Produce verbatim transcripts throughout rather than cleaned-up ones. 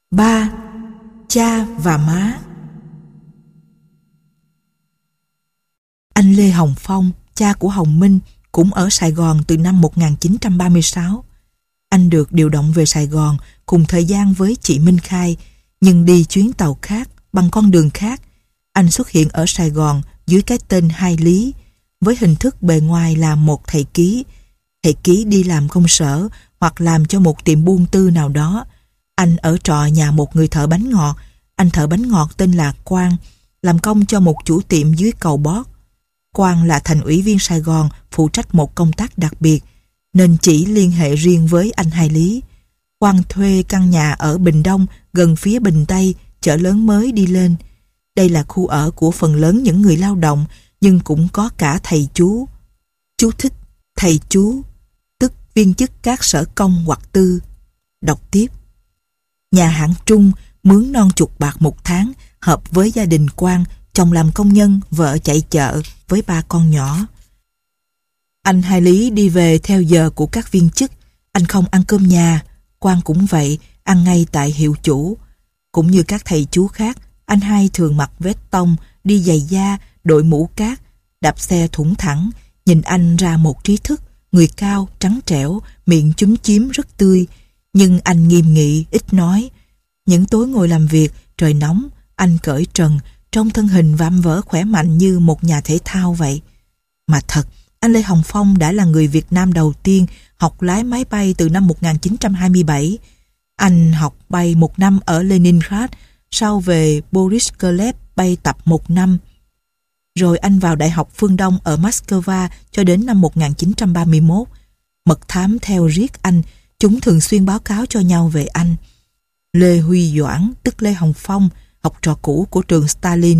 Ba, cha và má. Anh Lê Hồng Phong, cha của Hồng Minh, cũng ở Sài Gòn từ năm một nghìn chín trăm ba mươi sáu. Anh được điều động về Sài Gòn cùng thời gian với chị Minh Khai, nhưng đi chuyến tàu khác, bằng con đường khác. Anh xuất hiện ở Sài Gòn dưới cái tên Hai Lý, với hình thức bề ngoài là một thầy ký. Thầy ký đi làm công sở hoặc làm cho một tiệm buôn tư nào đó. Anh ở trọ nhà một người thợ bánh ngọt. Anh thợ bánh ngọt tên là Quang, làm công cho một chủ tiệm dưới cầu Bót. Quang là thành ủy viên Sài Gòn, phụ trách một công tác đặc biệt, nên chỉ liên hệ riêng với anh Hai Lý. Quang thuê căn nhà ở Bình Đông, gần phía Bình Tây, chợ lớn mới đi lên. Đây là khu ở của phần lớn những người lao động, nhưng cũng có cả thầy chú. Chú thích: thầy chú, tức viên chức các sở công hoặc tư. Đọc tiếp: nhà hạng Trung, mướn non chục bạc một tháng, hợp với gia đình Quang, chồng làm công nhân, vợ chạy chợ với ba con nhỏ. Anh Hai Lý đi về theo giờ của các viên chức. Anh không ăn cơm nhà. Quang cũng vậy, ăn ngay tại hiệu chủ. Cũng như các thầy chú khác, anh Hai thường mặc vest tông, đi giày da, đội mũ cát, đạp xe thủng thẳng. Nhìn anh ra một trí thức, người cao, trắng trẻo, miệng chúm chím rất tươi. Nhưng anh nghiêm nghị, ít nói. Những tối ngồi làm việc, trời nóng, anh cởi trần, trong thân hình vạm vỡ khỏe mạnh như một nhà thể thao vậy. Mà thật, anh Lê Hồng Phong đã là người Việt Nam đầu tiên học lái máy bay từ năm một nghìn chín trăm hai mươi bảy. Anh học bay một năm ở Leningrad, sau về Boryspil bay tập một năm. Rồi anh vào Đại học Phương Đông ở Moscow cho đến năm một nghìn chín trăm ba mươi mốt. Mật thám theo riết anh, chúng thường xuyên báo cáo cho nhau về anh. Lê Huy Doãn, tức Lê Hồng Phong, học trò cũ của trường Stalin,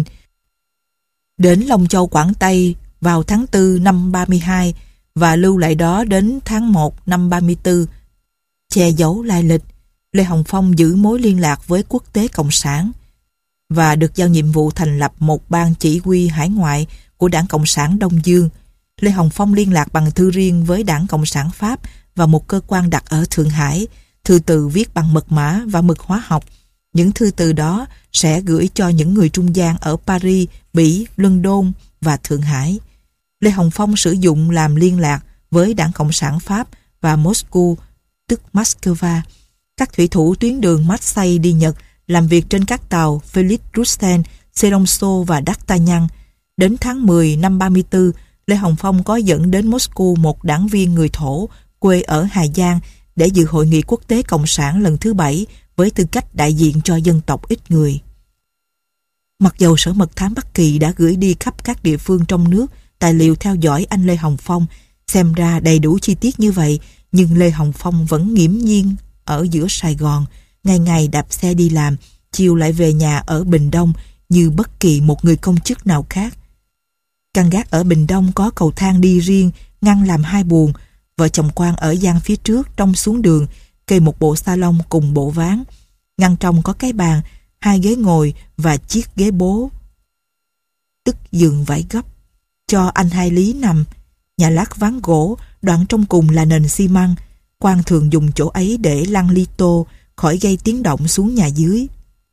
đến Long Châu Quảng Tây vào tháng tư năm ba mươi hai và lưu lại đó đến tháng một năm ba mươi tư. Che giấu lai lịch, Lê Hồng Phong giữ mối liên lạc với quốc tế cộng sản và được giao nhiệm vụ thành lập một ban chỉ huy hải ngoại của Đảng Cộng sản Đông Dương. Lê Hồng Phong liên lạc bằng thư riêng với Đảng Cộng sản Pháp và một cơ quan đặt ở Thượng Hải. Thư từ viết bằng mật mã và mực hóa học. Những thư từ đó sẽ gửi cho những người trung gian ở Paris, Bỉ, London và Thượng Hải. Lê Hồng Phong sử dụng làm liên lạc với Đảng Cộng sản Pháp và Moscow, tức Moscow. Các thủy thủ tuyến đường Marseille đi Nhật làm việc trên các tàu Felix Russen, Selonso và D'Artagnan. Đến tháng mười năm ba mươi tư, Lê Hồng Phong có dẫn đến Moscow một đảng viên người Thổ quê ở Hà Giang để dự hội nghị quốc tế cộng sản lần thứ bảy với tư cách đại diện cho dân tộc ít người. Mặc dầu Sở Mật thám Bắc Kỳ đã gửi đi khắp các địa phương trong nước tài liệu theo dõi anh Lê Hồng Phong, xem ra đầy đủ chi tiết như vậy, nhưng Lê Hồng Phong vẫn nghiễm nhiên ở giữa Sài Gòn, ngày ngày đạp xe đi làm, chiều lại về nhà ở Bình Đông như bất kỳ một người công chức nào khác. Căn gác ở Bình Đông có cầu thang đi riêng, ngăn làm hai buồng. Vợ chồng Quang ở gian phía trước, trông xuống đường, kê một bộ salon cùng bộ ván. Ngăn trong có cái bàn, hai ghế ngồi và chiếc ghế bố, tức giường vải gấp, cho anh Hai Lý nằm. Nhà lát ván gỗ, đoạn trong cùng là nền xi măng. Quang thường dùng chỗ ấy để lăn ly tô, khỏi gây tiếng động xuống nhà dưới.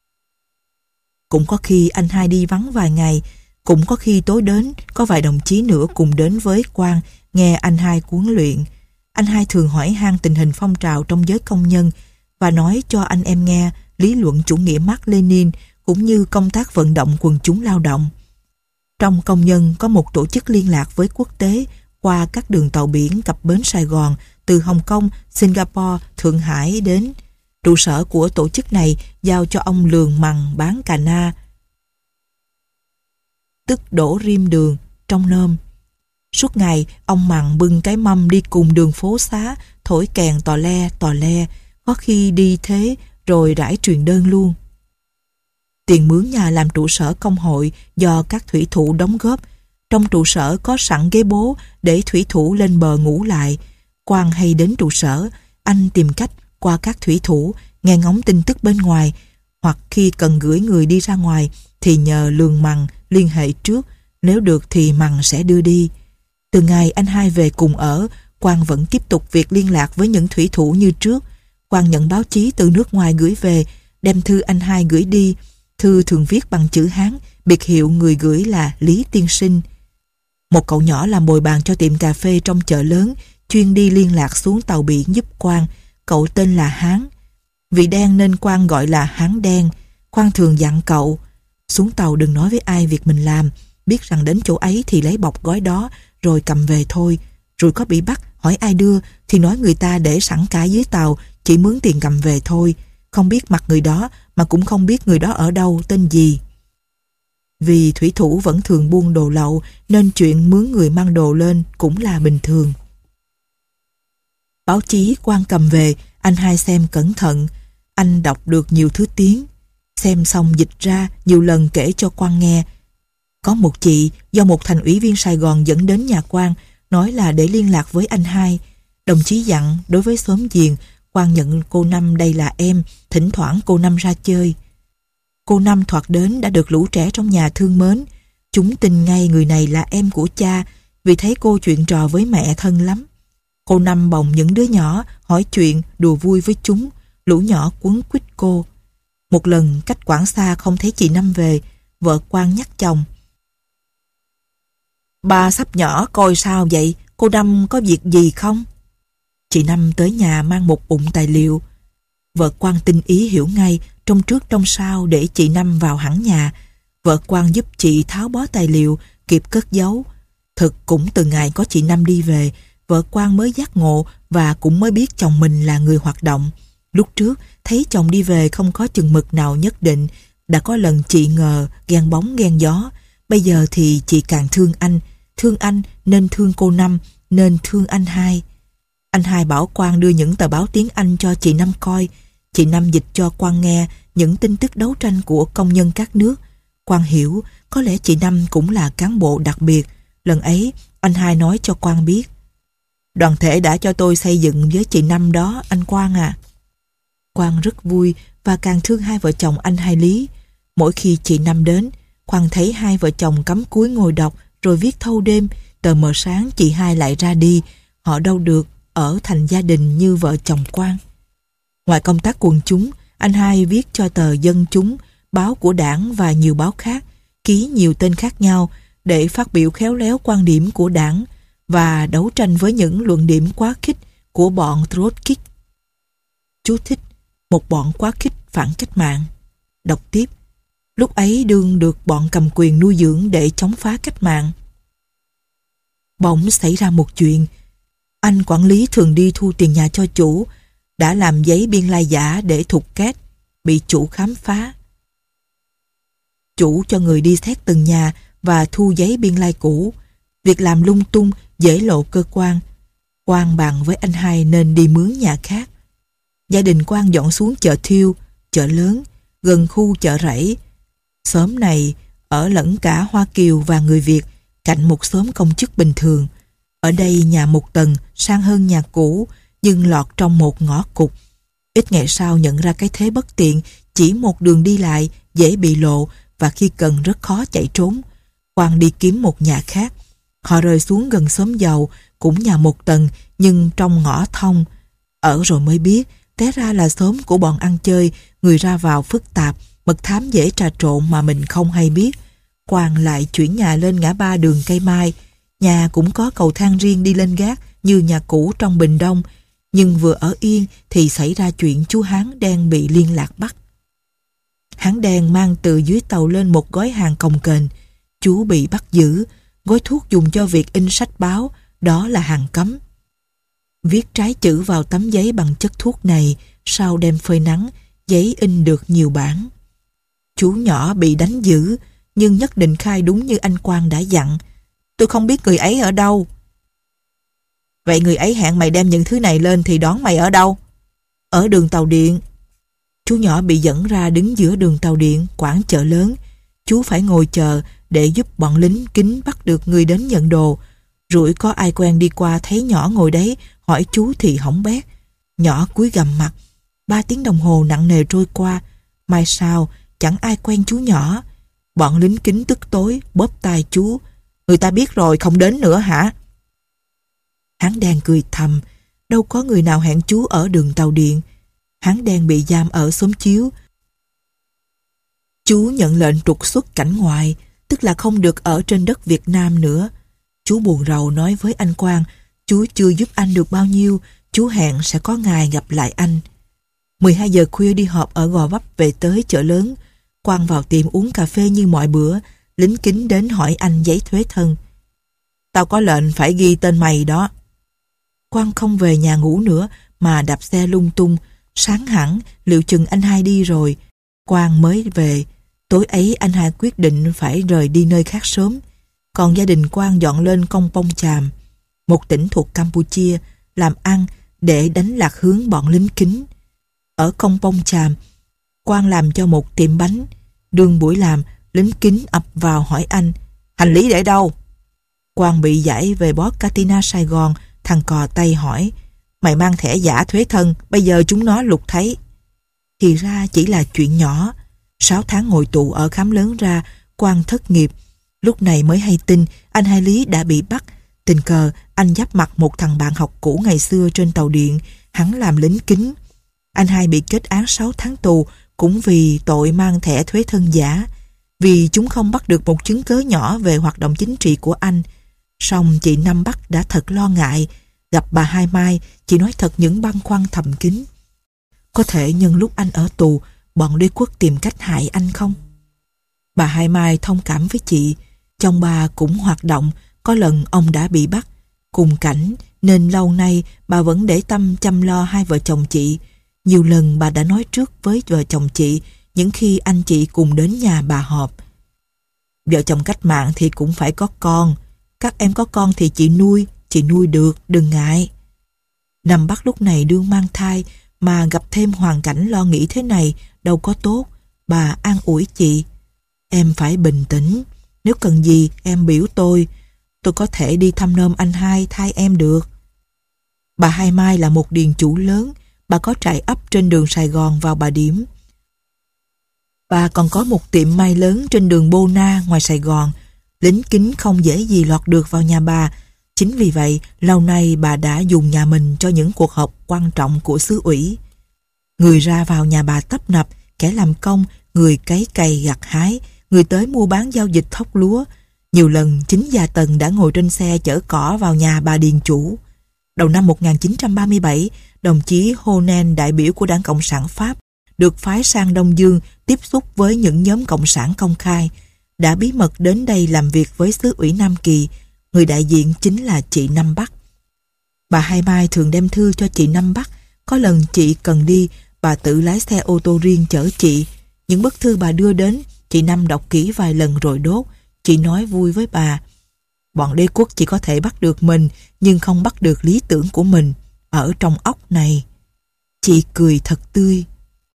Cũng có khi anh Hai đi vắng vài ngày, cũng có khi tối đến, có vài đồng chí nữa cùng đến với Quang, nghe anh Hai huấn luyện. Anh Hai thường hỏi han tình hình phong trào trong giới công nhân và nói cho anh em nghe lý luận chủ nghĩa Mác Lênin cũng như công tác vận động quần chúng lao động. Trong công nhân có một tổ chức liên lạc với quốc tế qua các đường tàu biển cập bến Sài Gòn từ Hồng Kông, Singapore, Thượng Hải đến. Trụ sở của tổ chức này giao cho ông Lường Mằng bán cà na, tức đổ rim đường, trong nôm. Suốt ngày, ông Mằng bưng cái mâm đi cùng đường phố xá, thổi kèn tò le tò le, có khi đi thế rồi rải truyền đơn luôn. Tiền mướn nhà làm trụ sở công hội do các thủy thủ đóng góp. Trong trụ sở có sẵn ghế bố để thủy thủ lên bờ ngủ lại. Quang hay đến trụ sở, anh tìm cách qua các thủy thủ nghe ngóng tin tức bên ngoài, hoặc khi cần gửi người đi ra ngoài thì nhờ Lường Mằng liên hệ trước, nếu được thì Mằng sẽ đưa đi. Từ ngày anh Hai về cùng ở, Quang vẫn tiếp tục việc liên lạc với những thủy thủ như trước. Quang nhận báo chí từ nước ngoài gửi về đem thư anh hai gửi đi. Thư thường viết bằng chữ Hán, biệt hiệu người gửi là Lý Tiên Sinh. Một cậu nhỏ làm bồi bàn cho tiệm cà phê trong chợ lớn, chuyên đi liên lạc xuống tàu biển giúp Quang. Cậu tên là Hán. Vì đen nên Quang gọi là Hán đen. Quang thường dặn cậu xuống tàu đừng nói với ai việc mình làm, biết rằng đến chỗ ấy thì lấy bọc gói đó rồi cầm về thôi. Rồi có bị bắt hỏi ai đưa thì nói người ta để sẵn cả dưới tàu, chỉ mướn tiền cầm về thôi. Không biết mặt người đó, mà cũng không biết người đó ở đâu, tên gì. Vì thủy thủ vẫn thường buôn đồ lậu nên chuyện mướn người mang đồ lên cũng là bình thường. Báo chí Quang cầm về, anh hai xem cẩn thận. Anh đọc được nhiều thứ tiếng. Xem xong dịch ra, nhiều lần kể cho Quang nghe. Có một chị do một thành ủy viên Sài Gòn dẫn đến nhà Quang, nói là để liên lạc với anh hai. Đồng chí dặn đối với xóm giềng, Quang nhận cô Năm đây là em, thỉnh thoảng cô Năm ra chơi. Cô Năm thoạt đến đã được lũ trẻ trong nhà thương mến. Chúng tin ngay người này là em của cha, vì thấy cô chuyện trò với mẹ thân lắm. Cô Năm bồng những đứa nhỏ, hỏi chuyện, đùa vui với chúng. Lũ nhỏ quấn quýt cô. Một lần cách quãng xa không thấy chị Năm về, vợ Quang nhắc chồng. Ba sắp nhỏ coi sao vậy, cô Năm có việc gì không? Chị Năm tới nhà mang một bụng tài liệu. Vợ Quang tinh ý hiểu ngay, trong trước trong sau để chị Năm vào hẳn nhà. Vợ Quang giúp chị tháo bó tài liệu, kịp cất giấu. Thực cũng từ ngày có chị Năm đi về, vợ Quang mới giác ngộ và cũng mới biết chồng mình là người hoạt động. Lúc trước, thấy chồng đi về không có chừng mực nào nhất định. Đã có lần chị ngờ, ghen bóng ghen gió. Bây giờ thì chị càng thương anh. Thương anh nên thương cô Năm, nên thương anh hai. Anh hai bảo Quang đưa những tờ báo tiếng Anh cho chị Năm coi. Chị Năm dịch cho Quang nghe những tin tức đấu tranh của công nhân các nước. Quang hiểu, có lẽ chị Năm cũng là cán bộ đặc biệt. Lần ấy, anh hai nói cho Quang biết. Đoàn thể đã cho tôi xây dựng với chị Năm đó, anh Quang à. Quang rất vui và càng thương hai vợ chồng anh hai Lý. Mỗi khi chị Năm đến, Quang thấy hai vợ chồng cắm cúi ngồi đọc rồi viết thâu đêm. Tờ mờ sáng chị hai lại ra đi. Họ đâu được ở thành gia đình như vợ chồng Quang. Ngoài công tác quần chúng, anh hai viết cho tờ Dân Chúng, báo của đảng và nhiều báo khác, ký nhiều tên khác nhau để phát biểu khéo léo quan điểm của đảng và đấu tranh với những luận điểm quá khích của bọn Trotsky. Chú thích: một bọn quá khích phản cách mạng. Đọc tiếp: lúc ấy đương được bọn cầm quyền nuôi dưỡng để chống phá cách mạng. Bỗng xảy ra một chuyện. Anh quản lý thường đi thu tiền nhà cho chủ, đã làm giấy biên lai giả để thục két, bị chủ khám phá. Chủ cho người đi xét từng nhà và thu giấy biên lai cũ. Việc làm lung tung dễ lộ cơ quan. Quang bàn với anh hai nên đi mướn nhà khác. Gia đình Quang dọn xuống chợ Thiêu, chợ lớn, gần khu chợ Rẫy. Xóm này ở lẫn cả Hoa Kiều và người Việt, cạnh một xóm công chức bình thường. Ở đây nhà một tầng, sang hơn nhà cũ, nhưng lọt trong một ngõ cụt. Ít ngày sau nhận ra cái thế bất tiện, chỉ một đường đi lại, dễ bị lộ và khi cần rất khó chạy trốn. Quang đi kiếm một nhà khác. Họ rơi xuống gần xóm giàu, cũng nhà một tầng, nhưng trong ngõ thông. Ở rồi mới biết, té ra là xóm của bọn ăn chơi, người ra vào phức tạp, mật thám dễ trà trộn mà mình không hay biết. Quang lại chuyển nhà lên ngã ba đường Cây Mai. Nhà cũng có cầu thang riêng đi lên gác như nhà cũ trong Bình Đông, nhưng vừa ở yên thì xảy ra chuyện chú Hán đen bị liên lạc bắt. Hán đen mang từ dưới tàu lên một gói hàng cồng kềnh. Chú bị bắt giữ. Gói thuốc dùng cho việc in sách báo, đó là hàng cấm. Viết trái chữ vào tấm giấy bằng chất thuốc này, sau đem phơi nắng, giấy in được nhiều bản. Chú nhỏ bị đánh dữ, nhưng nhất định khai đúng như anh Quang đã dặn. Tôi không biết người ấy ở đâu. Vậy người ấy hẹn mày đem những thứ này lên thì đón mày ở đâu? Ở đường tàu điện. Chú nhỏ bị dẫn ra đứng giữa đường tàu điện, quảng chợ lớn. Chú phải ngồi chờ để giúp bọn lính kính bắt được người đến nhận đồ. Rủi có ai quen đi qua thấy nhỏ ngồi đấy, hỏi chú thì hỏng bét. Nhỏ cúi gằm mặt. Ba tiếng đồng hồ nặng nề trôi qua. Mai sau, chẳng ai quen chú nhỏ. Bọn lính kính tức tối, bóp tai chú. Người ta biết rồi, không đến nữa hả? Hán đen cười thầm. Đâu có người nào hẹn chú ở đường tàu điện. Hán đen bị giam ở xóm chiếu. Chú nhận lệnh trục xuất cảnh ngoại, tức là không được ở trên đất Việt Nam nữa. Chú buồn rầu nói với anh Quang, chú chưa giúp anh được bao nhiêu, chú hẹn sẽ có ngày gặp lại anh. mười hai giờ khuya đi họp ở Gò Vấp về tới chợ lớn. Quang vào tiệm uống cà phê như mọi bữa, lính kính đến hỏi anh giấy thuế thân. Tao có lệnh phải ghi tên mày đó. Quang không về nhà ngủ nữa mà đạp xe lung tung. Sáng hẳn liệu chừng anh hai đi rồi, Quang mới về. Tối ấy anh hai quyết định phải rời đi nơi khác sớm. Còn gia đình Quang dọn lên Công Pông Chàm, một tỉnh thuộc Campuchia, làm ăn để đánh lạc hướng bọn lính kính. Ở Công Pông Chàm, Quang làm cho một tiệm bánh. Đương buổi làm, lính kính ập vào hỏi anh, hành lý để đâu? Quang bị giải về Port Katina Sài Gòn. Thằng cò tay hỏi, mày mang thẻ giả thuế thân, bây giờ chúng nó lục thấy. Thì ra chỉ là chuyện nhỏ. Sáu tháng ngồi tù ở Khám Lớn ra, Quang thất nghiệp. Lúc này mới hay tin anh hai Lý đã bị bắt. Tình cờ anh giáp mặt một thằng bạn học cũ ngày xưa trên tàu điện. Hắn làm lính kính. Anh hai bị kết án sáu tháng tù cũng vì tội mang thẻ thuế thân giả. Vì chúng không bắt được một chứng cớ nhỏ về hoạt động chính trị của anh. Song chị Năm Bắc đã thật lo ngại. Gặp bà Hai Mai, chị nói thật những băn khoăn thầm kín. Có thể nhân lúc anh ở tù, bọn đế quốc tìm cách hại anh không? Bà Hai Mai thông cảm với chị. Chồng bà cũng hoạt động, có lần ông đã bị bắt. Cùng cảnh nên lâu nay bà vẫn để tâm chăm lo hai vợ chồng chị. Nhiều lần bà đã nói trước với vợ chồng chị những khi anh chị cùng đến nhà bà họp. Vợ chồng cách mạng thì cũng phải có con. Các em có con thì chị nuôi, chị nuôi được, đừng ngại. Năm Bắc lúc này đương mang thai mà gặp thêm hoàn cảnh lo nghĩ thế này đâu có tốt. Bà an ủi chị, em phải bình tĩnh, nếu cần gì em biểu tôi, tôi có thể đi thăm nom anh hai thay em được. Bà Hai Mai là một điền chủ lớn, bà có trại ấp trên đường Sài Gòn vào Bà Điểm. Bà còn có một tiệm may lớn trên đường Bô Na ngoài Sài Gòn. Lính kính không dễ gì lọt được vào nhà bà. Chính vì vậy, lâu nay bà đã dùng nhà mình cho những cuộc họp quan trọng của xứ ủy. Người ra vào nhà bà tấp nập, kẻ làm công, người cấy cày gặt hái, người tới mua bán giao dịch thóc lúa. Nhiều lần chính gia Tần đã ngồi trên xe chở cỏ vào nhà bà điền chủ. Đầu năm một nghìn chín trăm ba mươi bảy, đồng chí Honen, đại biểu của Đảng Cộng sản Pháp, được phái sang Đông Dương tiếp xúc với những nhóm cộng sản công khai, đã bí mật đến đây làm việc với xứ ủy Nam Kỳ. Người đại diện chính là chị Năm Bắc. Bà Hai Mai thường đem thư cho chị Năm Bắc. Có lần chị cần đi, bà tự lái xe ô tô riêng chở chị. Những bức thư bà đưa đến, chị Năm đọc kỹ vài lần rồi đốt. Chị nói vui với bà, bọn đế quốc chỉ có thể bắt được mình, nhưng không bắt được lý tưởng của mình ở trong óc này. Chị cười thật tươi.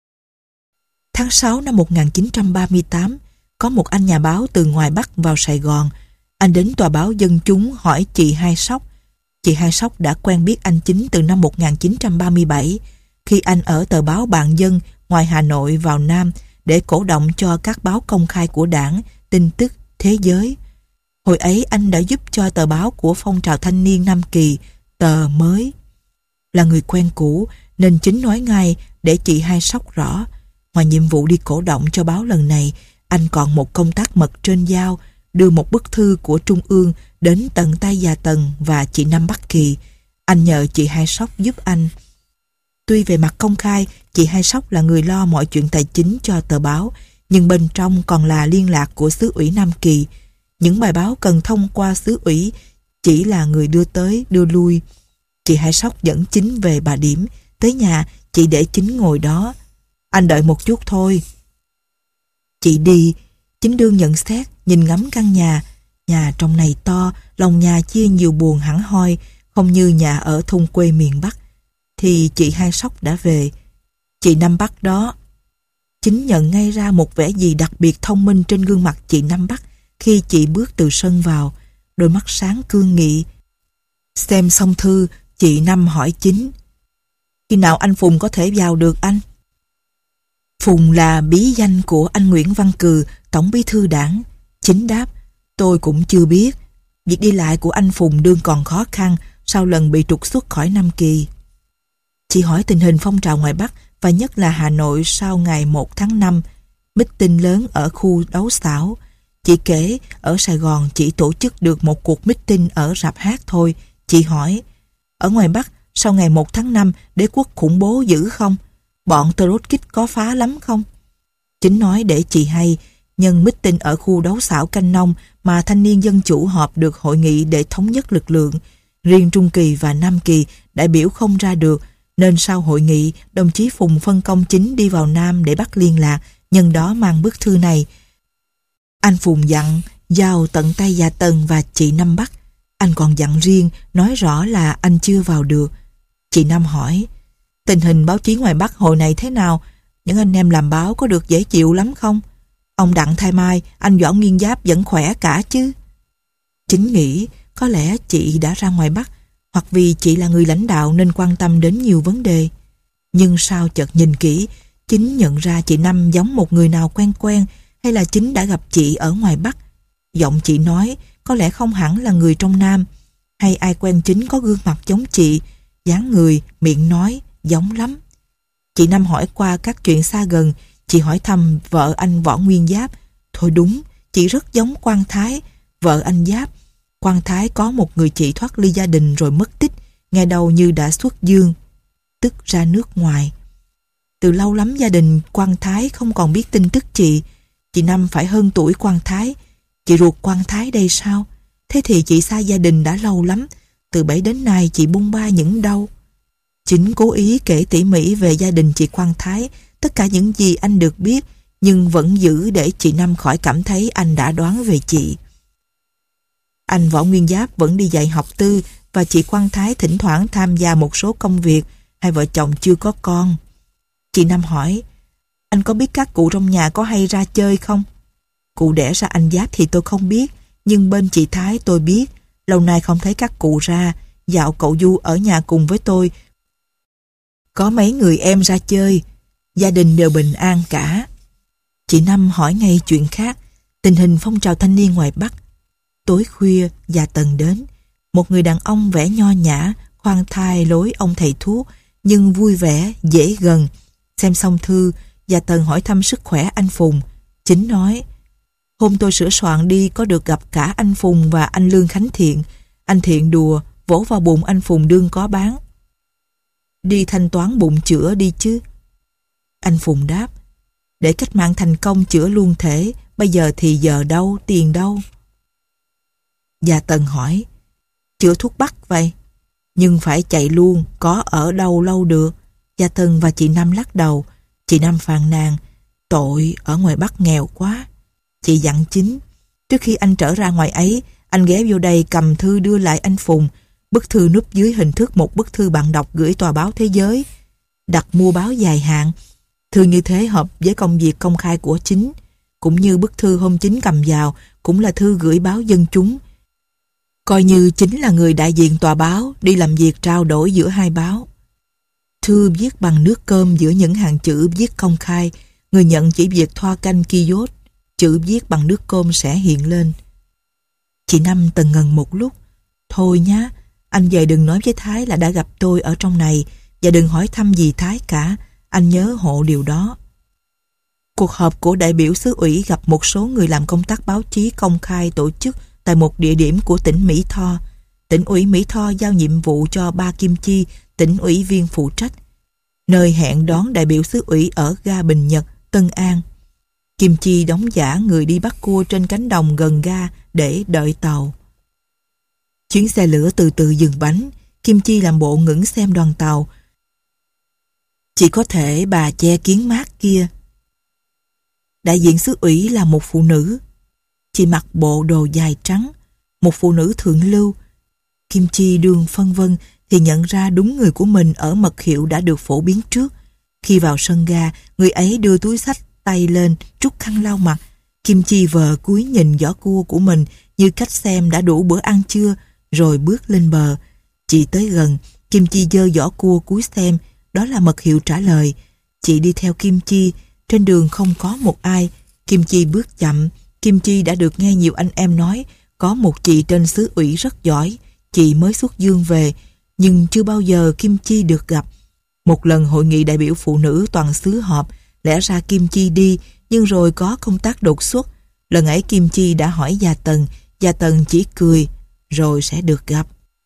Tháng sáu năm một nghìn chín trăm ba mươi tám, có một anh nhà báo từ ngoài Bắc vào Sài Gòn. Anh đến tòa báo Dân Chúng hỏi chị Hai Sóc. Chị Hai Sóc đã quen biết anh Chính từ năm một nghìn chín trăm ba mươi bảy, khi anh ở tờ báo Bạn Dân ngoài Hà Nội vào Nam để cổ động cho các báo công khai của Đảng, Tin Tức, Thế Giới. Hồi ấy anh đã giúp cho tờ báo của phong trào thanh niên Nam Kỳ, Tờ Mới. Là người quen cũ nên Chính nói ngay để chị Hai Sóc rõ. Ngoài nhiệm vụ đi cổ động cho báo lần này, anh còn một công tác mật trên dao, đưa một bức thư của Trung ương đến tận tay già Tần và chị Năm Bắc Kỳ. Anh nhờ chị Hai Sóc giúp anh. Tuy về mặt công khai, chị Hai Sóc là người lo mọi chuyện tài chính cho tờ báo, nhưng bên trong còn là liên lạc của xứ ủy Nam Kỳ. Những bài báo cần thông qua xứ ủy, chỉ là người đưa tới, đưa lui. Chị Hai Sóc dẫn Chính về Bà Điểm. Tới nhà, chị để Chính ngồi đó. Anh đợi một chút thôi. Chị đi. Chính đương nhận xét, nhìn ngắm căn nhà. Nhà trong này to, lòng nhà chia nhiều buồng hẳn hoi, không như nhà ở thôn quê miền Bắc. Thì chị Hai Sóc đã về. Chị Năm Bắc đó. Chính nhận ngay ra một vẻ gì đặc biệt thông minh trên gương mặt chị Năm Bắc khi chị bước từ sân vào, đôi mắt sáng cương nghị. Xem xong thư, chị Năm hỏi Chính, khi nào anh Phùng có thể vào được anh? Phùng là bí danh của anh Nguyễn Văn Cừ, Tổng Bí thư Đảng. Chính đáp, tôi cũng chưa biết. Việc đi lại của anh Phùng đương còn khó khăn sau lần bị trục xuất khỏi Nam Kỳ. Chị hỏi tình hình phong trào ngoài Bắc và nhất là Hà Nội sau ngày một tháng năm. meeting lớn ở khu đấu xảo. Chị kể ở Sài Gòn chỉ tổ chức được một cuộc meeting ở rạp hát thôi. Chị hỏi, ở ngoài Bắc sau ngày một tháng năm đế quốc khủng bố dữ không? Bọn Trotskyt có phá lắm không? Chính nói để chị hay, nhân meeting ở khu đấu xảo Canh Nông mà thanh niên dân chủ họp được hội nghị để thống nhất lực lượng. Riêng Trung Kỳ và Nam Kỳ đại biểu không ra được, nên sau hội nghị, đồng chí Phùng phân công Chính đi vào Nam để bắt liên lạc, nhân đó mang bức thư này. Anh Phùng dặn giao tận tay Gia Tân và chị Năm bắt. Anh còn dặn riêng, nói rõ là anh chưa vào được. Chị Năm hỏi, tình hình báo chí ngoài Bắc hồi này thế nào? Những anh em làm báo có được dễ chịu lắm không? Ông Đặng Thái Mai, anh Võ Nguyên Giáp vẫn khỏe cả chứ? Chính nghĩ có lẽ chị đã ra ngoài Bắc, hoặc vì chị là người lãnh đạo nên quan tâm đến nhiều vấn đề. Nhưng sao chợt nhìn kỹ, Chính nhận ra chị Năm giống một người nào quen quen, hay là Chính đã gặp chị ở ngoài Bắc. Giọng chị nói có lẽ không hẳn là người trong Nam, hay ai quen Chính có gương mặt giống chị, dáng người, miệng nói giống lắm. Chị Năm hỏi qua các chuyện xa gần, chị hỏi thăm vợ anh Võ Nguyên Giáp. Thôi đúng, chị rất giống Quang Thái, vợ anh Giáp. Quang Thái có một người chị thoát ly gia đình rồi mất tích, nghe đầu như đã xuất dương, tức ra nước ngoài. Từ lâu lắm gia đình Quang Thái không còn biết tin tức chị. Chị Năm phải hơn tuổi Quang Thái. Chị ruột Quang Thái đây sao? Thế thì chị xa gia đình đã lâu lắm. Từ bấy đến nay chị bung ba những đâu. Chính cố ý kể tỉ mỉ về gia đình chị Quang Thái, tất cả những gì anh được biết, nhưng vẫn giữ để chị Năm khỏi cảm thấy anh đã đoán về chị. Anh Võ Nguyên Giáp vẫn đi dạy học tư, và chị Quang Thái thỉnh thoảng tham gia một số công việc. Hai vợ chồng chưa có con. Chị Năm hỏi, anh có biết các cụ trong nhà có hay ra chơi không? Cụ đẻ ra anh Giáp thì tôi không biết, nhưng bên chị Thái tôi biết. Lâu nay không thấy các cụ ra. Dạo cậu Du ở nhà cùng với tôi, có mấy người em ra chơi. Gia đình đều bình an cả. Chị Năm hỏi ngay chuyện khác, tình hình phong trào thanh niên ngoài Bắc. Tối khuya, Gia Tần đến. Một người đàn ông vẻ nho nhã, khoan thai lối ông thầy thuốc, nhưng vui vẻ, dễ gần. Xem xong thư, Gia Tần hỏi thăm sức khỏe anh Phùng. Chính nói, hôm tôi sửa soạn đi có được gặp cả anh Phùng và anh Lương Khánh Thiện. Anh Thiện đùa, vỗ vào bụng anh Phùng đương có bán. Đi thanh toán bụng chữa đi chứ. Anh Phùng đáp, để cách mạng thành công chữa luôn thể, bây giờ thì giờ đâu, tiền đâu. Gia Tần hỏi, chữa thuốc bắc vậy? Nhưng phải chạy luôn, có ở đâu lâu được. Gia Tần và chị Năm lắc đầu. Chị Năm phàn nàn, tội ở ngoài Bắc nghèo quá. Chị dặn Chính, trước khi anh trở ra ngoài ấy, anh ghé vô đây cầm thư đưa lại anh Phùng. Bức thư núp dưới hình thức một bức thư bạn đọc gửi tòa báo Thế Giới. Đặt mua báo dài hạn. Thư như thế hợp với công việc công khai của Chính. Cũng như bức thư hôm Chính cầm vào, cũng là thư gửi báo Dân Chúng. Coi như Chính là người đại diện tòa báo, đi làm việc trao đổi giữa hai báo. Thư viết bằng nước cơm giữa những hàng chữ viết công khai. Người nhận chỉ việc thoa canh kiosk, chữ viết bằng nước cơm sẽ hiện lên. Chị Năm tần ngần một lúc. Thôi nhá, anh về đừng nói với Thái là đã gặp tôi ở trong này, và đừng hỏi thăm gì Thái cả. Anh nhớ hộ điều đó. Cuộc họp của đại biểu xứ ủy gặp một số người làm công tác báo chí công khai tổ chức tại một địa điểm của tỉnh Mỹ Tho. Tỉnh ủy Mỹ Tho giao nhiệm vụ cho ba Kim Chi, tỉnh ủy viên phụ trách. Nơi hẹn đón đại biểu xứ ủy ở ga Bình Nhật, Tân An. Kim Chi đóng giả người đi bắt cua trên cánh đồng gần ga để đợi tàu. Chuyến xe lửa từ từ dừng bánh. Kim Chi làm bộ ngẩng xem đoàn tàu. Chỉ có thể bà che kiến mát kia. Đại diện xứ ủy là một phụ nữ. Chị mặc bộ đồ dài trắng, một phụ nữ thượng lưu. Kim Chi đương phân vân thì nhận ra đúng người của mình ở mật hiệu đã được phổ biến trước. Khi vào sân ga, người ấy đưa túi xách tay lên, trút khăn lau mặt. Kim Chi vờ cúi nhìn giỏ cua của mình như cách xem đã đủ bữa ăn chưa, rồi bước lên bờ. Chị tới gần, Kim Chi giơ giỏ cua cúi xem, đó là mật hiệu trả lời. Chị đi theo Kim Chi, trên đường không có một ai. Kim Chi bước chậm. Kim Chi đã được nghe nhiều anh em nói có một chị trên xứ ủy rất giỏi. Chị mới xuất dương về, nhưng chưa bao giờ Kim Chi được gặp. Một lần hội nghị đại biểu phụ nữ toàn xứ họp, lẽ ra Kim Chi đi, nhưng rồi có công tác đột xuất. Lần ấy Kim Chi đã hỏi Gia Tần, Gia Tần chỉ cười, rồi sẽ được gặp.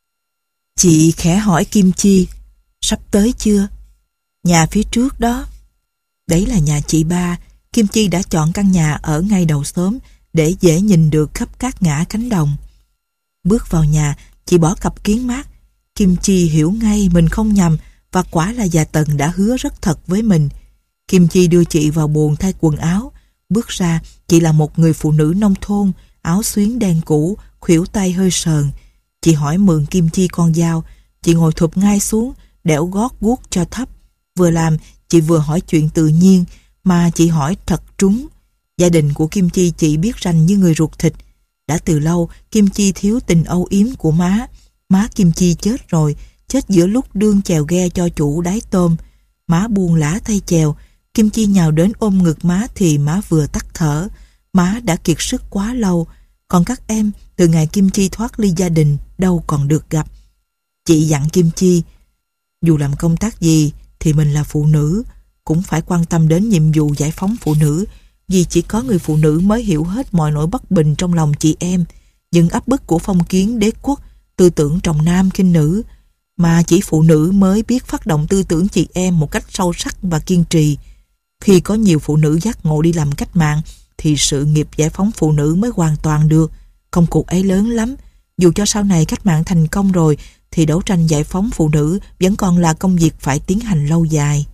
Chị khẽ hỏi Kim Chi, sắp tới chưa? Nhà phía trước đó. Đấy là nhà chị ba. Kim Chi đã chọn căn nhà ở ngay đầu xóm để dễ nhìn được khắp các ngã cánh đồng. Bước vào nhà, chị bỏ cặp kiến mát. Kim Chi hiểu ngay mình không nhầm, và quả là Gia Tần đã hứa rất thật với mình. Kim Chi đưa chị vào buồng thay quần áo. Bước ra, chị là một người phụ nữ nông thôn, áo xuyến đen cũ, khuỷu tay hơi sờn. Chị hỏi mượn Kim Chi con dao. Chị ngồi thụp ngay xuống, đẽo gót guốc cho thấp. Vừa làm, chị vừa hỏi chuyện tự nhiên, mà chị hỏi thật trúng. Gia đình của Kim Chi chị biết rành như người ruột thịt. Đã từ lâu, Kim Chi thiếu tình âu yếm của má. Má Kim Chi chết rồi, chết giữa lúc đương chèo ghe cho chủ đáy tôm. Má buông lả tay chèo. Kim Chi nhào đến ôm ngực má thì má vừa tắt thở. Má đã kiệt sức quá lâu. Còn các em, từ ngày Kim Chi thoát ly gia đình, đâu còn được gặp. Chị dặn Kim Chi, dù làm công tác gì thì mình là phụ nữ, cũng phải quan tâm đến nhiệm vụ giải phóng phụ nữ, vì chỉ có người phụ nữ mới hiểu hết mọi nỗi bất bình trong lòng chị em, những áp bức của phong kiến đế quốc, tư tưởng trọng nam khinh nữ, mà chỉ phụ nữ mới biết phát động tư tưởng chị em một cách sâu sắc và kiên trì. Khi có nhiều phụ nữ giác ngộ đi làm cách mạng, thì sự nghiệp giải phóng phụ nữ mới hoàn toàn được. Công cuộc ấy lớn lắm. Dù cho sau này cách mạng thành công rồi, thì đấu tranh giải phóng phụ nữ vẫn còn là công việc phải tiến hành lâu dài.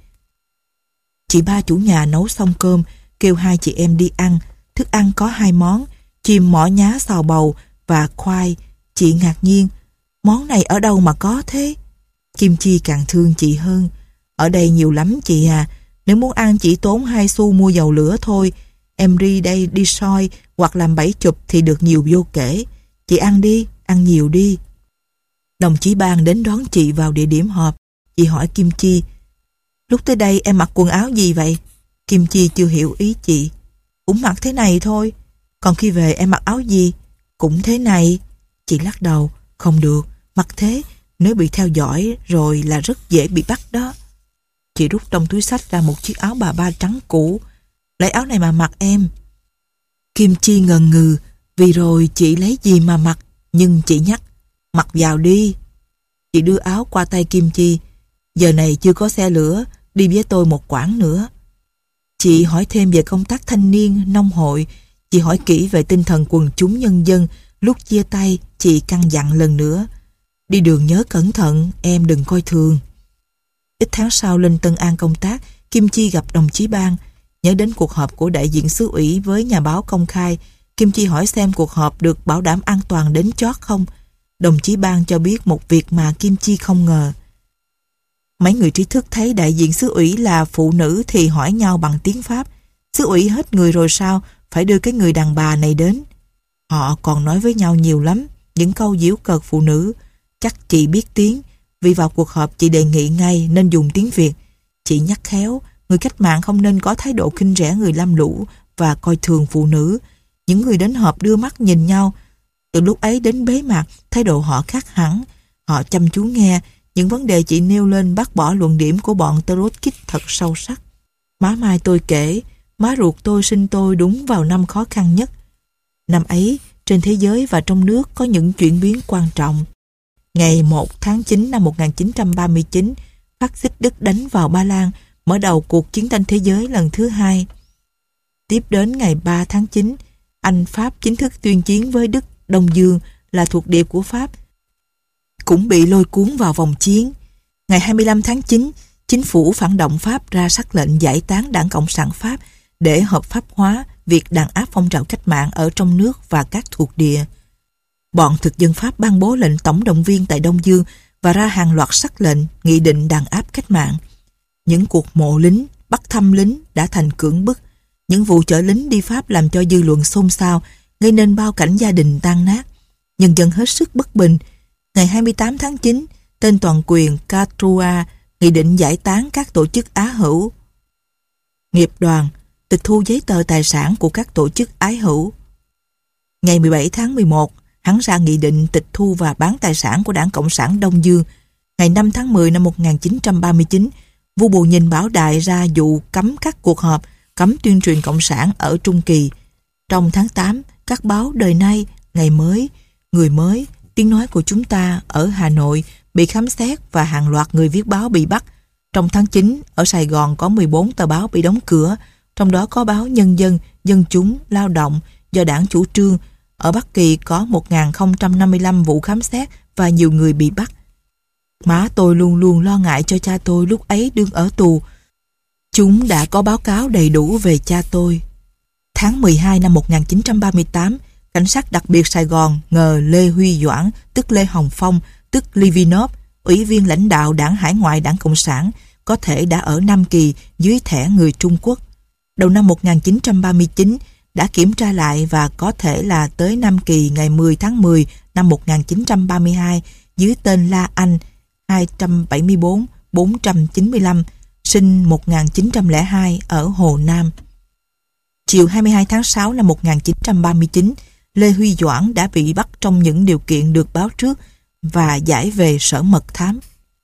Chị ba chủ nhà nấu xong cơm, kêu hai chị em đi ăn. Thức ăn có hai món, chim mỏ nhá xào bầu và khoai. Chị ngạc nhiên, món này ở đâu mà có thế? Kim Chi càng thương chị hơn. Ở đây nhiều lắm chị à, nếu muốn ăn chỉ tốn hai xu mua dầu lửa thôi. Em đi đây đi soi hoặc làm bẫy chụp thì được nhiều vô kể. Chị ăn đi, ăn nhiều đi. Đồng chí Bang đến đón chị vào địa điểm họp. Chị hỏi Kim Chi, lúc tới đây em mặc quần áo gì vậy? Kim Chi chưa hiểu ý chị. Cũng mặc thế này thôi. Còn khi về em mặc áo gì? Cũng thế này. Chị lắc đầu, không được, mặc thế nếu bị theo dõi rồi là rất dễ bị bắt đó. Chị rút trong túi xách ra một chiếc áo bà ba trắng cũ. Lấy áo này mà mặc em. Kim Chi ngần ngừ, vì rồi chị lấy gì mà mặc, nhưng chị nhắc, mặc vào đi. Chị đưa áo qua tay Kim Chi. Giờ này chưa có xe lửa, đi với tôi một quãng nữa. Chị hỏi thêm về công tác thanh niên, nông hội. Chị hỏi kỹ về tinh thần quần chúng nhân dân. Lúc chia tay, chị căn dặn lần nữa, đi đường nhớ cẩn thận, em đừng coi thường. Ít tháng sau lên Tân An công tác, Kim Chi gặp đồng chí Bang. Nhớ đến cuộc họp của đại diện xứ ủy với nhà báo công khai, Kim Chi hỏi xem cuộc họp được bảo đảm an toàn đến chót không. Đồng chí Bang cho biết một việc mà Kim Chi không ngờ. Mấy người trí thức thấy đại diện xứ ủy là phụ nữ thì hỏi nhau bằng tiếng Pháp. Xứ ủy hết người rồi sao, phải đưa cái người đàn bà này đến. Họ còn nói với nhau nhiều lắm, những câu giễu cợt phụ nữ. Chắc chị biết tiếng, vì vào cuộc họp chị đề nghị ngay nên dùng tiếng Việt. Chị nhắc khéo, người cách mạng không nên có thái độ khinh rẻ người lam lũ và coi thường phụ nữ. Những người đến họp đưa mắt nhìn nhau. Từ lúc ấy đến bế mạc, thái độ họ khác hẳn. Họ chăm chú nghe, những vấn đề chị nêu lên bác bỏ luận điểm của bọn Trotsky thật sâu sắc. Má Mai tôi kể, má ruột tôi sinh tôi đúng vào năm khó khăn nhất. Năm ấy, trên thế giới và trong nước có những chuyển biến quan trọng. Ngày một tháng chín năm một nghìn chín trăm ba mươi chín, phát xít Đức đánh vào Ba Lan, mở đầu cuộc chiến tranh thế giới lần thứ hai. Tiếp đến ngày ba tháng chín, Anh Pháp chính thức tuyên chiến với Đức. Đông Dương là thuộc địa của Pháp, cũng bị lôi cuốn vào vòng chiến. Ngày hai mươi lăm tháng chín, chính phủ phản động Pháp ra sắc lệnh giải tán Đảng Cộng sản Pháp để hợp pháp hóa việc đàn áp phong trào cách mạng ở trong nước và các thuộc địa. Bọn thực dân Pháp ban bố lệnh tổng động viên tại Đông Dương và ra hàng loạt sắc lệnh, nghị định đàn áp cách mạng. Những cuộc mộ lính, bắt thăm lính đã thành cưỡng bức. Những vụ chở lính đi Pháp làm cho dư luận xôn xao, gây nên bao cảnh gia đình tan nát. Nhân dân hết sức bất bình. Ngày hai mươi tám tháng chín, tên toàn quyền Catrua nghị định giải tán các tổ chức Á hữu, nghiệp đoàn, tịch thu giấy tờ tài sản của các tổ chức ái hữu. Ngày mười bảy tháng mười một, hắn ra nghị định tịch thu và bán tài sản của Đảng Cộng sản Đông Dương. Ngày năm tháng mười năm một nghìn chín trăm ba mươi chín, Vua Bù Nhìn Bảo Đại ra dụ cấm các cuộc họp cấm tuyên truyền cộng sản ở Trung Kỳ. Trong tháng tám, các báo Đời Nay, Ngày Mới, Người Mới, Tiếng Nói của Chúng Ta ở Hà Nội bị khám xét và hàng loạt người viết báo bị bắt. Trong tháng chín, ở Sài Gòn có mười bốn tờ báo bị đóng cửa, trong đó có báo Nhân dân, Dân chúng, Lao động do đảng chủ trương. Ở Bắc Kỳ có một nghìn không trăm năm mươi lăm vụ khám xét và nhiều người bị bắt. Má tôi luôn luôn lo ngại cho cha tôi lúc ấy đương ở tù. Chúng đã có báo cáo đầy đủ về cha tôi. Tháng mười hai năm một nghìn chín trăm ba mươi tám, cảnh sát đặc biệt Sài Gòn ngờ Lê Huy Doãn, tức Lê Hồng Phong, tức Livinov, ủy viên lãnh đạo đảng hải ngoại Đảng Cộng sản, có thể đã ở Nam Kỳ dưới thẻ người Trung Quốc. Đầu năm một nghìn chín trăm ba mươi chín, đã kiểm tra lại và có thể là tới Nam Kỳ ngày mười tháng mười năm một nghìn chín trăm ba mươi hai dưới tên La Anh, hai trăm bảy mươi bốn bốn trăm chín mươi lăm, sinh một nghìn chín trăm lẻ hai ở Hồ Nam. Chiều hai mươi hai tháng sáu năm một nghìn chín trăm ba mươi chín, Lê Huy Doãn đã bị bắt trong những điều kiện được báo trước và giải về Sở Mật Thám.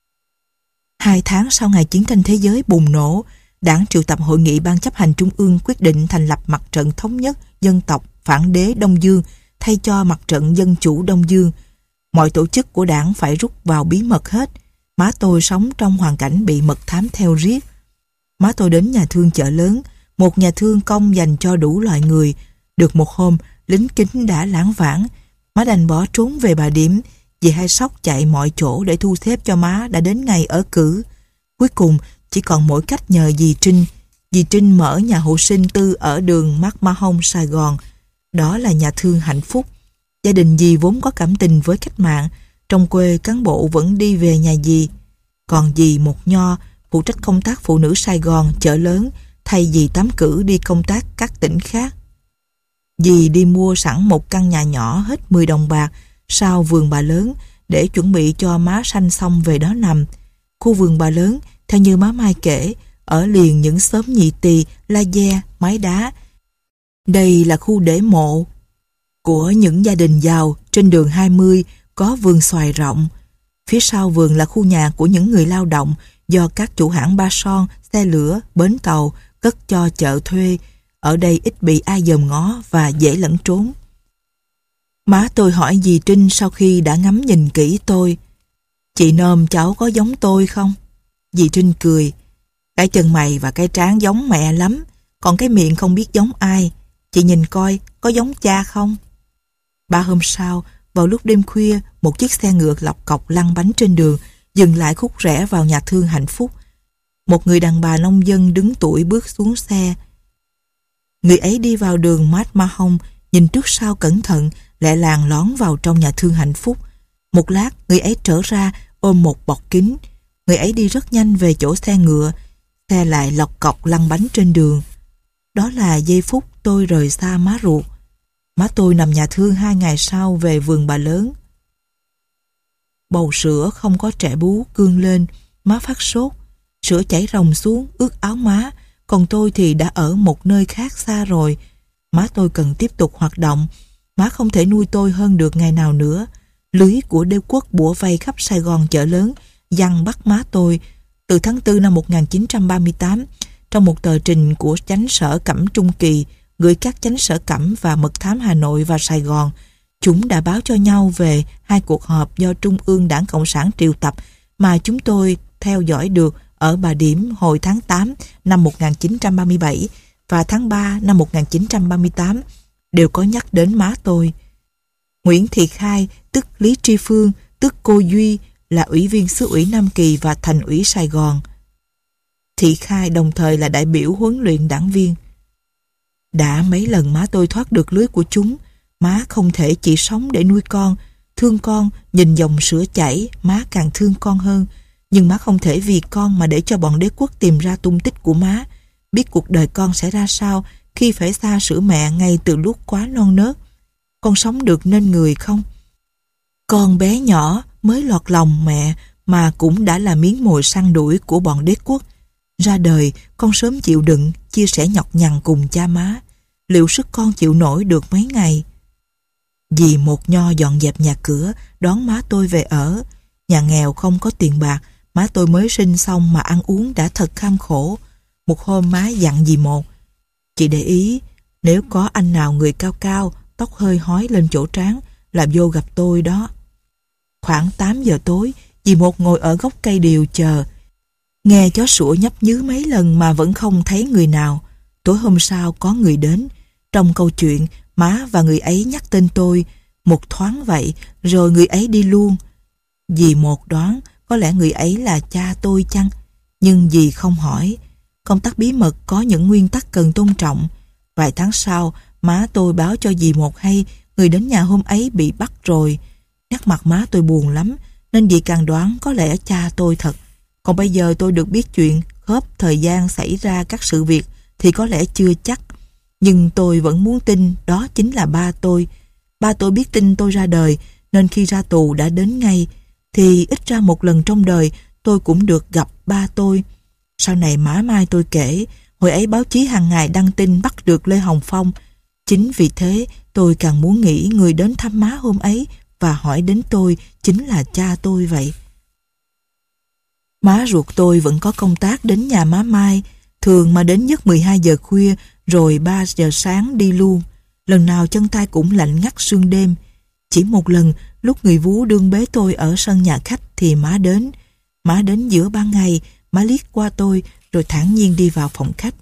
Hai tháng sau ngày chiến tranh thế giới bùng nổ, Đảng triệu tập hội nghị Ban chấp hành Trung ương quyết định thành lập Mặt trận Thống nhất Dân tộc Phản đế Đông Dương thay cho Mặt trận Dân chủ Đông Dương. Mọi tổ chức của đảng phải rút vào bí mật hết. Má tôi sống trong hoàn cảnh bị mật thám theo riết. Má tôi đến nhà thương Chợ Lớn, một nhà thương công dành cho đủ loại người. Được một hôm, lính kính đã lãng vãng. Má đành bỏ trốn về Bà Điểm. Dì Hai Sóc chạy mọi chỗ để thu xếp cho má đã đến ngày ở cử. Cuối cùng, chỉ còn mỗi cách nhờ dì Trinh. Dì Trinh mở nhà hộ sinh tư ở đường Mác Ma Hông, Sài Gòn. Đó là nhà thương Hạnh Phúc. Gia đình dì vốn có cảm tình với cách mạng. Trong quê cán bộ vẫn đi về nhà dì. Còn dì Một Nho phụ trách công tác phụ nữ Sài Gòn, Chợ Lớn, thay dì Tám Cử đi công tác các tỉnh khác. Dì đi mua sẵn một căn nhà nhỏ hết mười đồng bạc sau vườn Bà Lớn để chuẩn bị cho má sanh xong về đó nằm. Khu vườn Bà Lớn, theo như má Mai kể, ở liền những xóm Nhị Tỳ, La Gia, Mái Đá. Đây là khu để mộ của những gia đình giàu. Trên đường hai mươi có vườn xoài rộng. Phía sau vườn là khu nhà của những người lao động do các chủ hãng ba son, xe lửa, bến tàu cất cho chợ thuê. Ở đây ít bị ai dòm ngó và dễ lẫn trốn. Má tôi hỏi dì Trinh sau khi đã ngắm nhìn kỹ tôi: "Chị Nôm cháu có giống tôi không?" Dì Trinh cười: "Cái chân mày và cái trán giống mẹ lắm, còn cái miệng không biết giống ai. Chị nhìn coi có giống cha không?" Ba hôm sau, vào lúc đêm khuya, một chiếc xe ngựa lọc cọc lăn bánh trên đường, dừng lại khúc rẽ vào nhà thương Hạnh Phúc. Một người đàn bà nông dân đứng tuổi bước xuống xe. Người ấy đi vào đường Mát Ma Hông, nhìn trước sau cẩn thận, lẹ làng lón vào trong nhà thương Hạnh Phúc. Một lát, người ấy trở ra ôm một bọc kính. Người ấy đi rất nhanh về chỗ xe ngựa. Xe lại lọc cọc lăn bánh trên đường. Đó là giây phút tôi rời xa má ruột. Má tôi nằm nhà thương hai ngày sau về vườn Bà Lớn. Bầu sữa không có trẻ bú cương lên, má phát sốt. Sữa chảy ròng xuống, ướt áo má. Còn tôi thì đã ở một nơi khác xa rồi. Má tôi cần tiếp tục hoạt động. Má không thể nuôi tôi hơn được ngày nào nữa. Lưới của đế quốc bủa vây khắp Sài Gòn, Chợ Lớn, giăng bắt má tôi. Từ tháng tư năm một nghìn chín trăm ba mươi tám, trong một tờ trình của chánh sở Cẩm Trung Kỳ gửi các chánh sở Cẩm và Mật thám Hà Nội và Sài Gòn, chúng đã báo cho nhau về hai cuộc họp do Trung ương Đảng Cộng sản triệu tập mà chúng tôi theo dõi được ở Bà Điểm hồi tháng tám năm một nghìn chín trăm ba mươi bảy và tháng ba năm một nghìn chín trăm ba mươi tám, đều có nhắc đến má tôi. Nguyễn Thị Khai, tức Lý Tri Phương, tức cô Duy, là ủy viên xứ ủy Nam Kỳ và thành ủy Sài Gòn. Thị Khai đồng thời là đại biểu huấn luyện đảng viên. Đã mấy lần má tôi thoát được lưới của chúng. Má không thể chỉ sống để nuôi con. Thương con, nhìn dòng sữa chảy, má càng thương con hơn. Nhưng má không thể vì con mà để cho bọn đế quốc tìm ra tung tích của má, biết cuộc đời con sẽ ra sao khi phải xa sữa mẹ ngay từ lúc quá non nớt. Con sống được nên người không? Con bé nhỏ mới lọt lòng mẹ mà cũng đã là miếng mồi săn đuổi của bọn đế quốc. Ra đời, con sớm chịu đựng, chia sẻ nhọc nhằn cùng cha má. Liệu sức con chịu nổi được mấy ngày? Dì Một Nho dọn dẹp nhà cửa, đón má tôi về ở. Nhà nghèo không có tiền bạc, má tôi mới sinh xong mà ăn uống đã thật kham khổ. Một hôm má dặn dì Một: Chị để ý, nếu có anh nào người cao cao, tóc hơi hói lên chỗ trán là vô gặp tôi đó. Khoảng tám giờ tối, dì một ngồi ở gốc cây điều chờ. Nghe chó sủa nhấp nhứ mấy lần mà vẫn không thấy người nào. Tối hôm sau có người đến. Trong câu chuyện, má và người ấy nhắc tên tôi một thoáng vậy, rồi người ấy đi luôn. Dì một đoán có lẽ người ấy là cha tôi chăng? Nhưng dì không hỏi. Công tác bí mật có những nguyên tắc cần tôn trọng. Vài tháng sau, má tôi báo cho dì một hay người đến nhà hôm ấy bị bắt rồi. Nét mặt má tôi buồn lắm, nên dì càng đoán có lẽ cha tôi thật. Còn bây giờ tôi được biết chuyện khớp thời gian xảy ra các sự việc thì có lẽ chưa chắc. Nhưng tôi vẫn muốn tin đó chính là ba tôi. Ba tôi biết tin tôi ra đời, nên khi ra tù đã đến ngay. Thì ít ra một lần trong đời tôi cũng được gặp ba tôi. Sau này má Mai tôi kể, hồi ấy báo chí hàng ngày đăng tin bắt được Lê Hồng Phong. Chính vì thế tôi càng muốn nghĩ người đến thăm má hôm ấy và hỏi đến tôi chính là cha tôi vậy. Má ruột tôi vẫn có công tác đến nhà má Mai, thường mà đến giấc mười hai giờ khuya rồi ba giờ sáng đi luôn. Lần nào chân tay cũng lạnh ngắt sương đêm. Chỉ một lần lúc người vú đương bế tôi ở sân nhà khách thì má đến. Má đến giữa ban ngày, má liếc qua tôi rồi thản nhiên đi vào phòng khách.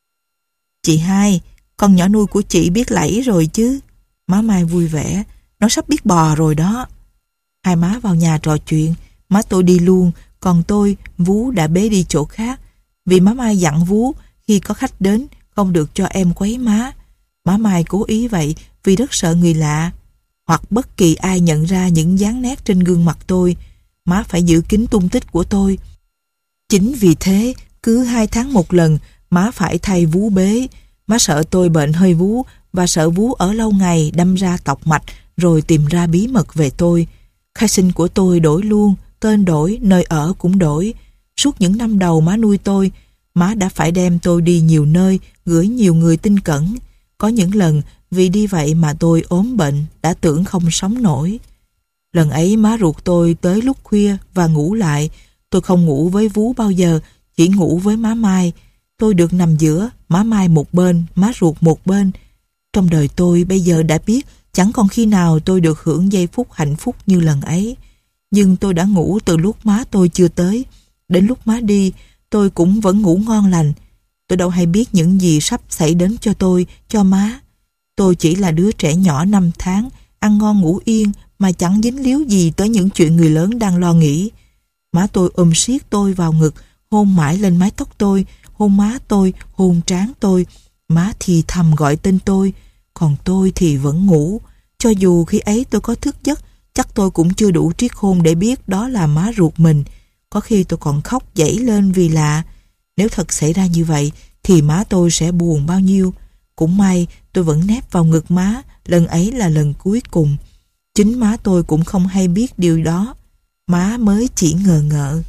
Chị hai, con nhỏ nuôi của chị biết lẫy rồi chứ? Má Mai vui vẻ, nó sắp biết bò rồi đó. Hai má vào nhà trò chuyện, má tôi đi luôn, còn tôi, vú đã bế đi chỗ khác. Vì má Mai dặn vú khi có khách đến không được cho em quấy má. Má Mai cố ý vậy vì rất sợ người lạ, hoặc bất kỳ ai nhận ra những dáng nét trên gương mặt tôi. Má phải giữ kín tung tích của tôi. Chính vì thế, cứ hai tháng một lần, má phải thay vú bế. Má sợ tôi bệnh hơi vú và sợ vú ở lâu ngày đâm ra tọc mạch rồi tìm ra bí mật về tôi. Khai sinh của tôi đổi luôn, tên đổi, nơi ở cũng đổi. Suốt những năm đầu má nuôi tôi, má đã phải đem tôi đi nhiều nơi, gửi nhiều người tin cẩn. Có những lần vì đi vậy mà tôi ốm bệnh, đã tưởng không sống nổi. Lần ấy má ruột tôi tới lúc khuya và ngủ lại. Tôi không ngủ với vú bao giờ, chỉ ngủ với má Mai. Tôi được nằm giữa, má Mai một bên, má ruột một bên. Trong đời tôi bây giờ đã biết chẳng còn khi nào tôi được hưởng giây phút hạnh phúc như lần ấy. Nhưng tôi đã ngủ từ lúc má tôi chưa tới. Đến lúc má đi, tôi cũng vẫn ngủ ngon lành. Tôi đâu hay biết những gì sắp xảy đến cho tôi, cho má. Tôi chỉ là đứa trẻ nhỏ năm tháng, ăn ngon ngủ yên mà chẳng dính líu gì tới những chuyện người lớn đang lo nghĩ. Má tôi ôm siết tôi vào ngực, hôn mãi lên mái tóc tôi, hôn má tôi, hôn trán tôi. Má thì thầm gọi tên tôi, còn tôi thì vẫn ngủ. Cho dù khi ấy tôi có thức giấc, chắc tôi cũng chưa đủ triết khôn để biết đó là má ruột mình. Có khi tôi còn khóc dãy lên vì lạ. Nếu thật xảy ra như vậy thì má tôi sẽ buồn bao nhiêu. Cũng may tôi vẫn nép vào ngực má, lần ấy là lần cuối cùng. Chính má tôi cũng không hay biết điều đó. Má mới chỉ ngờ ngợ.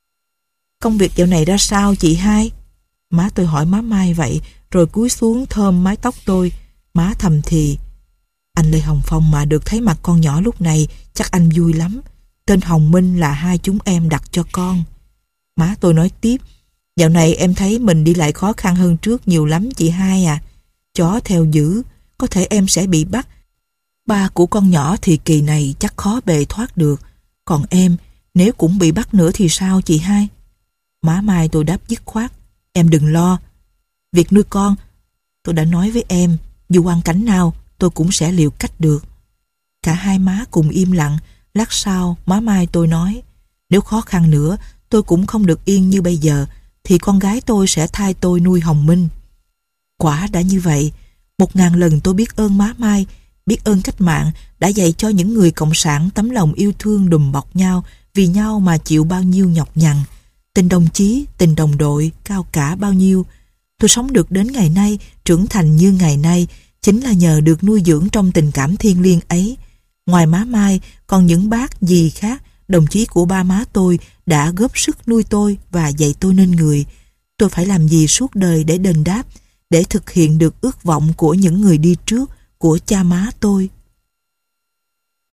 Công việc dạo này ra sao chị hai? Má tôi hỏi má Mai vậy, rồi cúi xuống thơm mái tóc tôi. Má thầm thì, anh Lê Hồng Phong mà được thấy mặt con nhỏ lúc này chắc anh vui lắm. Tên Hồng Minh là hai chúng em đặt cho con. Má tôi nói tiếp, dạo này em thấy mình đi lại khó khăn hơn trước nhiều lắm chị hai à. Chó theo dữ, có thể em sẽ bị bắt. Ba của con nhỏ thì kỳ này chắc khó bề thoát được. Còn em, nếu cũng bị bắt nữa thì sao chị hai? Má Mai tôi đáp dứt khoát, em đừng lo. Việc nuôi con, tôi đã nói với em, dù hoàn cảnh nào tôi cũng sẽ liệu cách được. Cả hai má cùng im lặng. Lát sau má Mai tôi nói, nếu khó khăn nữa tôi cũng không được yên như bây giờ thì con gái tôi sẽ thay tôi nuôi Hồng Minh. Quả đã như vậy. Một ngàn lần tôi biết ơn má Mai, biết ơn cách mạng đã dạy cho những người cộng sản tấm lòng yêu thương đùm bọc nhau, vì nhau mà chịu bao nhiêu nhọc nhằn. Tình đồng chí, tình đồng đội cao cả bao nhiêu. Tôi sống được đến ngày nay, trưởng thành như ngày nay, chính là nhờ được nuôi dưỡng trong tình cảm thiêng liêng ấy. Ngoài má Mai, còn những bác dì khác, đồng chí của ba má tôi đã góp sức nuôi tôi và dạy tôi nên người. Tôi phải làm gì suốt đời để đền đáp, để thực hiện được ước vọng của những người đi trước, của cha má tôi.